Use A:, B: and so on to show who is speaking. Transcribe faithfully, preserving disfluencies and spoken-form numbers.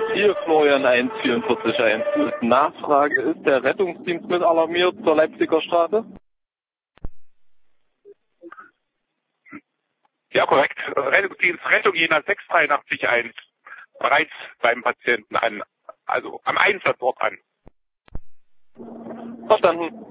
A: Hier Florian eins vier vier eins. Nachfrage, ist der Rettungsdienst mit alarmiert zur Leipziger Straße?
B: Ja, korrekt. Rettungsdienst Rettung Jena sechs drei acht eins. Bereits beim Patienten an, also am Einsatzort an.
A: Verstanden.